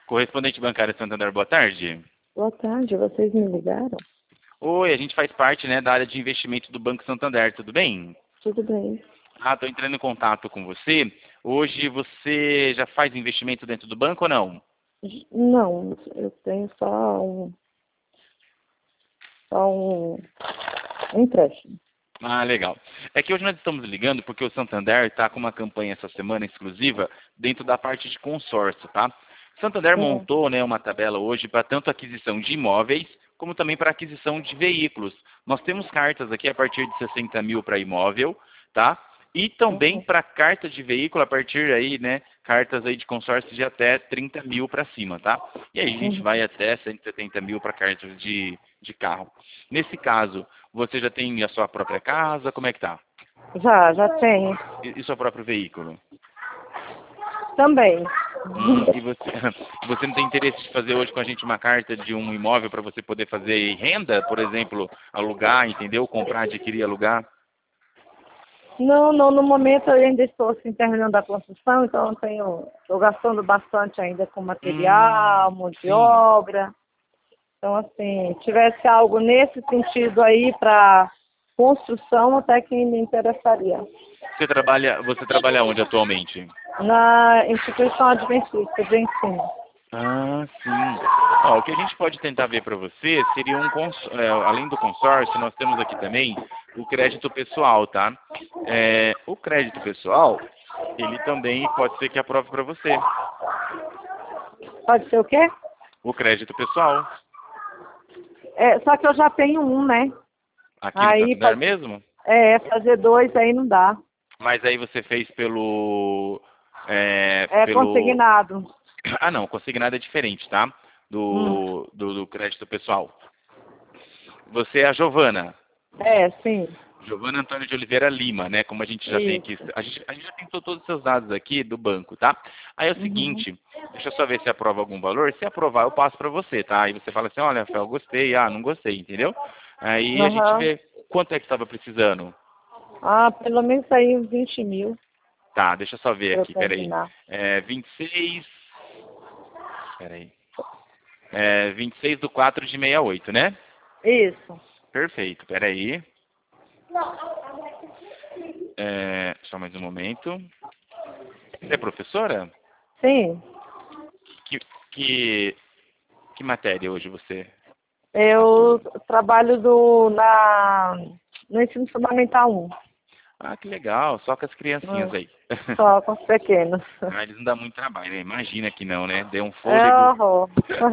Correspondente bancário Santander, boa tarde. Boa tarde, vocês me ligaram? Oi, a gente faz parte, né, da área de investimento do Banco Santander, tudo bem? Tudo bem. Estou entrando em contato com você. Hoje você já faz investimento dentro do banco ou não? Não, eu tenho só um empréstimo. Ah, legal. É que hoje nós estamos ligando porque o Santander está com uma campanha essa semana exclusiva dentro da parte de consórcio, tá? Santander Uhum. montou, né, uma tabela hoje para tanto aquisição de imóveis como também para aquisição de veículos. Nós temos cartas aqui a partir de 60 mil para imóvel, tá? E também Uhum. para carta de veículo a partir aí, né, cartas aí de consórcio de até 30 mil para cima, tá? E aí a gente vai Uhum. até 170 mil para cartas de carro. Nesse caso, você já tem a sua própria casa? Como é que tá? Já tenho. E seu próprio veículo? Também. E você, você não tem interesse de fazer hoje com a gente uma carta de um imóvel para você poder fazer renda, por exemplo, alugar, entendeu? Comprar, adquirir, alugar? Não, no momento eu ainda estou assim, terminando a construção, então estou gastando bastante ainda com material, mão de Sim. obra. Então, assim, tivesse algo nesse sentido aí para construção, até que me interessaria. Você trabalha onde atualmente? Na instituição adventista de ensino. Ah, sim. Ó, o que a gente pode tentar ver para você seria além do consórcio, nós temos aqui também o crédito pessoal, tá? O crédito pessoal, ele também pode ser que aprove para você. Pode ser o quê? O crédito pessoal, Só que eu já tenho um, né? aqui no Aí Santander mesmo, fazer dois aí não dá. mas aí você fez É pelo... consignado. Ah, não, consignado é diferente, tá? Hum. Do crédito pessoal. Você é a Giovana. Sim. Giovana Antônio de Oliveira Lima, né? Como a gente já tem aqui, Isso. a gente já tem todos os seus dados aqui do banco, tá? Aí é o Uhum. seguinte, deixa eu só ver se aprova algum valor. Se aprovar, eu passo para você, tá? Aí você fala assim, olha, Rafael, gostei, não gostei, entendeu? Aí a gente Aham. vê quanto é que estava precisando. Pelo menos aí uns 20 mil Tá, deixa eu só ver para eu aqui, peraí. terminar. 26, peraí. 26 do 4 de 68, né? Isso. Perfeito, peraí. Só mais um momento. Você é professora? Sim. Que, que, que matéria hoje você Eu atua? trabalho no ensino fundamental 1. Ah, que legal, só com as criancinhas Hum. aí. Só com os pequenos. Eles não dão muito trabalho, né? Imagina que não, né? Deu um É fôlego. horror.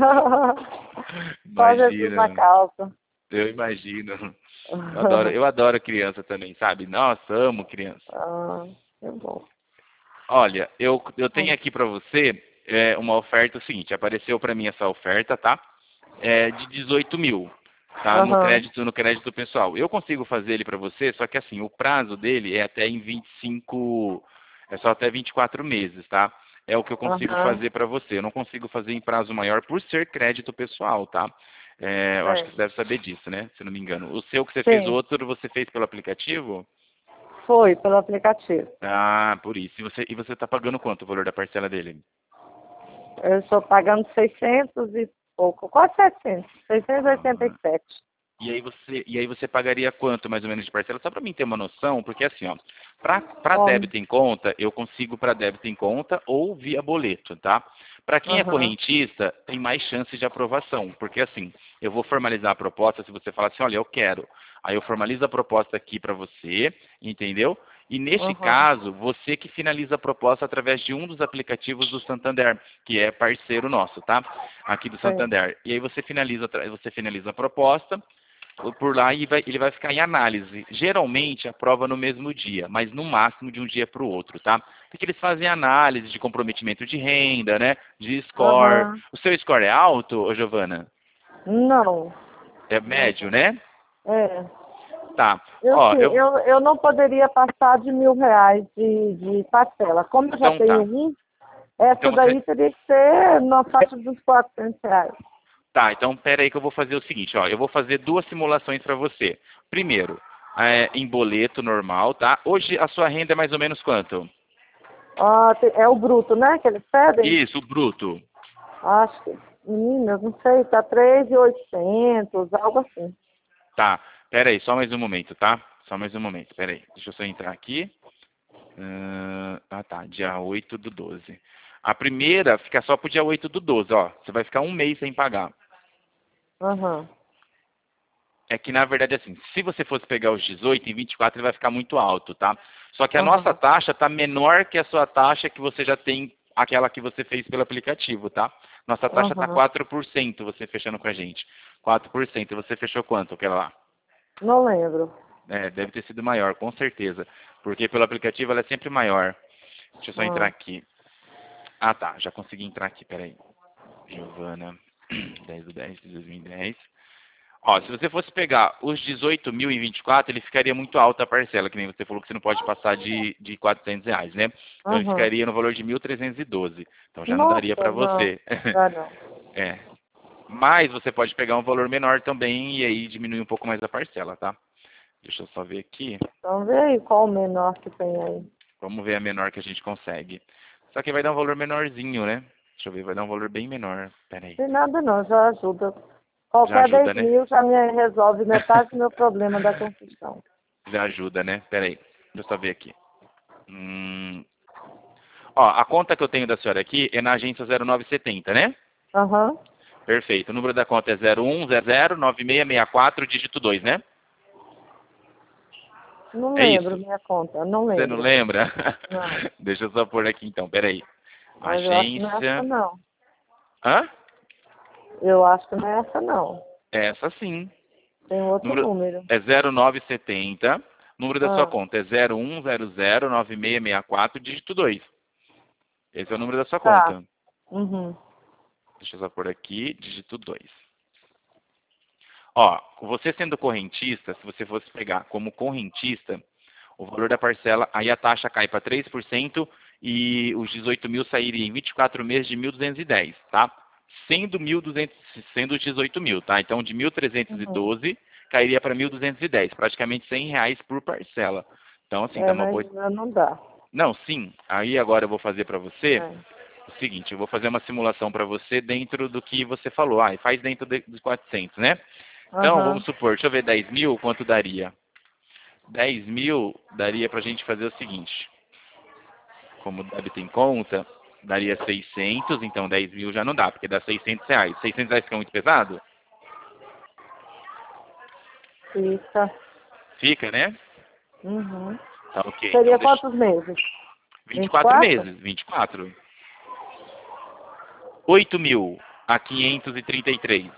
Só Jesus na Imagina, calça. eu imagino. Eu adoro criança também, sabe? Nossa, amo criança. É bom. Olha, eu tenho Hum. aqui para você uma oferta seguinte, apareceu para mim essa oferta, tá? De 18 mil, tá? Aham. No crédito pessoal. Eu consigo fazer ele para você, só que assim, o prazo dele é até em 25, é só até 24 meses, tá? É o que eu consigo Aham. fazer para você. Eu não consigo fazer em prazo maior por ser crédito pessoal, tá? Eu acho que você É. deve saber disso, né? Se não me engano. O seu que você fez Sim, outro, você fez pelo aplicativo? foi pelo aplicativo. Ah, por isso. E você está pagando quanto o valor da parcela dele? Eu estou pagando 600 e pouco, quase 700. Ah, 687. e aí você pagaria quanto mais ou menos de parcela? Só para mim ter uma noção, porque assim, ó, para Como? débito em conta, eu consigo para débito em conta ou via boleto, tá? Para quem é Aham. correntista, tem mais chances de aprovação, porque assim, eu vou formalizar a proposta se você falar assim, olha, eu quero. Aí eu formalizo a proposta aqui para você, entendeu? E neste Aham. caso, você que finaliza a proposta através de um dos aplicativos do Santander, que é parceiro nosso, tá? Aqui do Sim. Santander. E aí você finaliza a proposta, por lá e ele vai ficar em análise. Geralmente aprova no mesmo dia, mas no máximo de um dia para o outro, tá? Porque eles fazem análise de comprometimento de renda, né? De score. Aham. O seu score é alto, ô Giovana? Não. É Não. médio, né? É. Tá. Eu, Ó, sim, eu não poderia passar de R$ 1.000 de parcela. Como eu já então tenho tá. um, Então essa você daí teria que ser na faixa dos R$ 400. Tá, então pera aí que eu vou fazer o seguinte, ó, eu vou fazer duas simulações para você. Primeiro, em boleto normal, tá? Hoje a sua renda é mais ou menos quanto? É o bruto, né? Que eles pedem? Isso, bruto. Acho que, meninas, não sei, tá 3.800, algo assim. Tá, pera aí, só mais um momento, tá? Só mais um momento, pera aí. Deixa eu só entrar aqui. Tá, dia 8/12. A primeira fica só pro dia 8/12, ó. Você vai ficar um mês sem pagar. Aham, É que, na verdade, assim, se você fosse pegar os 18, em 24 ele vai ficar muito alto, tá? Só que a nossa aham, taxa tá menor que a sua taxa que você já tem, aquela que você fez pelo aplicativo, tá? Nossa taxa tá aham. 4% você fechando com a gente. 4%. Você fechou quanto, aquela lá? Não lembro. É, deve ter sido maior, com certeza. Porque pelo aplicativo ela é sempre maior. Deixa eu só entrar Ah, aqui. Ah, tá. Já consegui entrar aqui, peraí. Giovana, 10/10/2010. Ó, se você fosse pegar os 18 mil em 24, ele ficaria muito alta a parcela, que nem você falou que você não pode passar de R$ 400, né? Então ele aham. ficaria no valor de 1.312. Então já não daria Nossa, para não, você. dá não. É. Mas você pode pegar um valor menor também e aí diminuir um pouco mais a parcela, tá? Deixa eu só ver aqui. Então vê aí qual o menor que tem aí. Vamos ver a menor que a gente consegue. Só que vai dar um valor menorzinho, né? Deixa eu ver, vai dar um valor bem menor. Pera aí. Tem nada não, já ajuda. Já Qualquer ajuda, 10 né? mil já me resolve metade do meu problema da construção. Já ajuda, né? Pera aí. Deixa eu só ver aqui. Ó, a conta que eu tenho da senhora aqui é na agência 0970, né? Aham. Perfeito. O número da conta é 01009664, dígito 2, né? Não É lembro isso? minha conta, não Você não lembro. lembra? Não, Deixa eu só pôr aqui então, peraí. mas eu acho que não é essa Agência. não. Hã? Eu acho que não é essa não. Essa sim. Tem outro Número número. é 0970. Número da sua Ah, conta é 01009664, dígito 2. Esse é o número da sua tá. conta. Uhum. Deixa eu só pôr aqui, dígito 2. Ó, você sendo correntista, se você fosse pegar como correntista, o valor da parcela, aí a taxa cai para 3% e os 18 mil sairiam em 24 meses de 1.210, tá? Sendo 1.200, sendo os 18 mil, tá? Então de Uhum. 1.312 cairia para 1.210, praticamente R$ 100 por parcela. Então, assim, dá É, uma mas boa. não dá. Não, sim. Aí agora eu vou fazer para você É. o seguinte, eu vou fazer uma simulação para você dentro do que você falou. Ah, e faz dentro dos 400, né? Então, vamos Aham. supor, deixa eu ver 10 mil, quanto daria? 10 mil daria para a gente fazer o seguinte. Como débito em conta, daria 600, então 10 mil já não dá, porque dá R$ 600. R$ 600 fica muito pesado? Fica. Fica, né? Uhum. Tá ok. Então Seria deixa. quantos meses? 24 24? meses, 24. 8 mil a 533.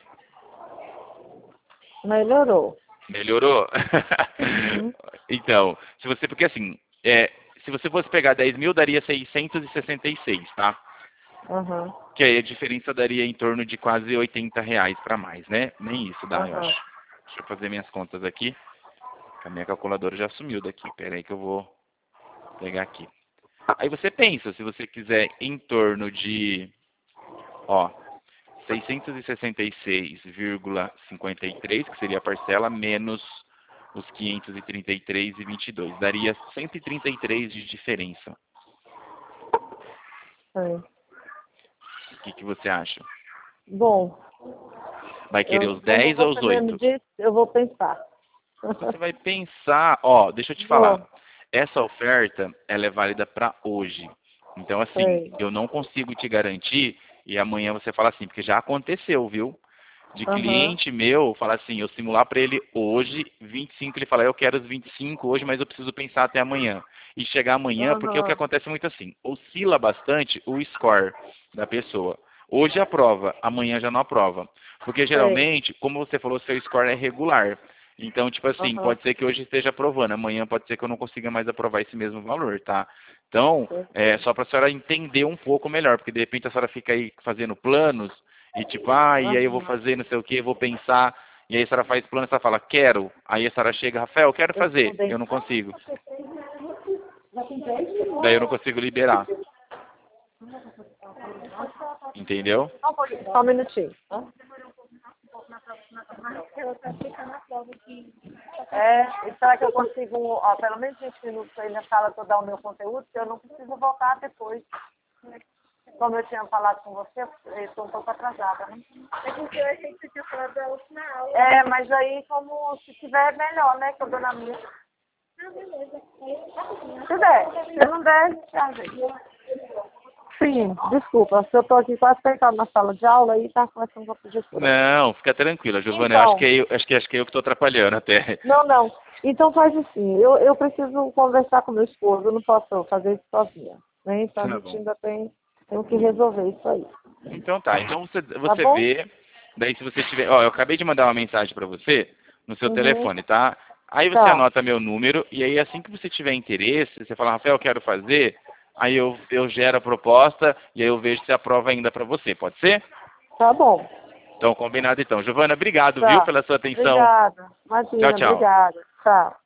Melhorou. Melhorou? Uhum. Então, se você, porque assim, se você fosse pegar 10 mil, daria 666, tá? Aham. Que aí a diferença daria em torno de quase R$ 80 para mais, né? Nem isso dá, eu Aham. acho. Deixa eu fazer minhas contas aqui. A minha calculadora já sumiu daqui. Pera aí que eu vou pegar aqui. Aí você pensa, se você quiser em torno de, ó, 666,53, que seria a parcela, menos os 533,22. Daria 133 de diferença. É. O que você acha? Bom, Vai querer eu, os como 10 ou os você mesmo 8? disse, eu vou pensar. Você vai pensar, ó, deixa eu te falar. Vou. Essa oferta, ela é válida para hoje. Então, assim, Sei. eu não consigo te garantir e amanhã você fala assim, porque já aconteceu, viu? De Aham. cliente meu, falar assim, eu simular para ele hoje 25, ele fala, eu quero os 25 hoje, mas eu preciso pensar até amanhã. E chegar amanhã, porque o que Aham. acontece muito assim, oscila bastante o score da pessoa. Hoje aprova, amanhã já não aprova. Porque Sei. geralmente, como você falou, seu score é regular. Então, tipo assim, Aham. pode ser que hoje esteja aprovando, amanhã pode ser que eu não consiga mais aprovar esse mesmo valor, tá? Então, Sei. só para a senhora entender um pouco melhor, porque de repente a senhora fica aí fazendo planos e tipo, ah, e aí eu vou Aham. fazer não sei o que, vou pensar, e aí a senhora faz plano e a senhora fala, quero. Aí a senhora chega, Rafael, quero Eu fazer, mudei. eu não consigo. Daí eu não consigo liberar, entendeu? Só um minutinho. É, e será que eu consigo, ó, pelo menos 20 minutos aí na sala para eu dar o meu conteúdo, que eu não preciso voltar depois. como eu tinha falado com você, eu estou um pouco atrasada, né? É porque eu achei que você tinha falado da última aula. É, mas aí como se tiver melhor, né, que eu dou na minha. Ah, beleza. Aí, rapidinho. Se der, se não der, já vem. Sim, desculpa, se eu estou aqui quase sentado na sala de aula e está conversando com a professora. Não, fica tranquila, Giovana. Então. Acho que eu que estou atrapalhando até. Não, não. Então faz assim, eu preciso conversar com meu esposo, eu não posso fazer isso sozinha. Né? Então a Tá gente bom. ainda tem que resolver isso aí. Então tá. Então você bom? vê. Daí se você tiver. Ó, eu acabei de mandar uma mensagem para você no seu Uhum. telefone, tá? Aí você Tá. anota meu número e aí assim que você tiver interesse, você fala, Rafael, eu quero fazer, aí eu gero a proposta e aí eu vejo se aprova ainda para você, pode ser? Tá bom. Então, combinado então. Giovana, obrigado, Tá. viu, pela sua atenção. Obrigada. Tchau, Imagina, tchau. obrigada. Tchau.